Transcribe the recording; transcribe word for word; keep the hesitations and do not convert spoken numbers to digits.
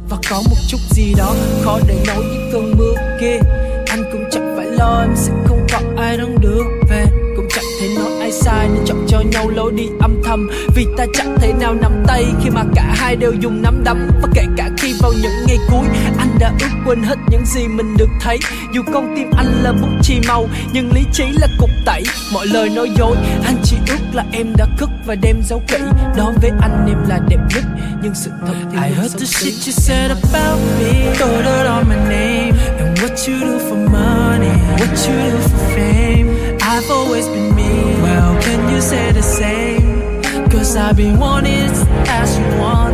và có một chút gì đó khó để nói với cơn mưa kia. Anh cũng chẳng phải lo em sẽ không còn ai đón đưa về, cũng chẳng thể nói ai sai nên chọn cho nhau lối đi âm thầm. Vì ta chẳng thể nào nắm tay khi mà cả hai đều dùng nắm đấm. Và kể cả khi vào những ngày cuối anh đã ước quên hết những gì mình được thấy. Dù con tim anh là bút chì màu nhưng lý trí là cục tẩy. Mọi lời nói dối anh chỉ ước là em đã cất và đem giấu kỹ. Nói với anh em là đẹp nhất nhưng sự thật thì I heard the shit you said about me, throw it on my name, and what you do for money, what you do for fame. I've always been me, well can you say the same? Cause I've been wanting as you want.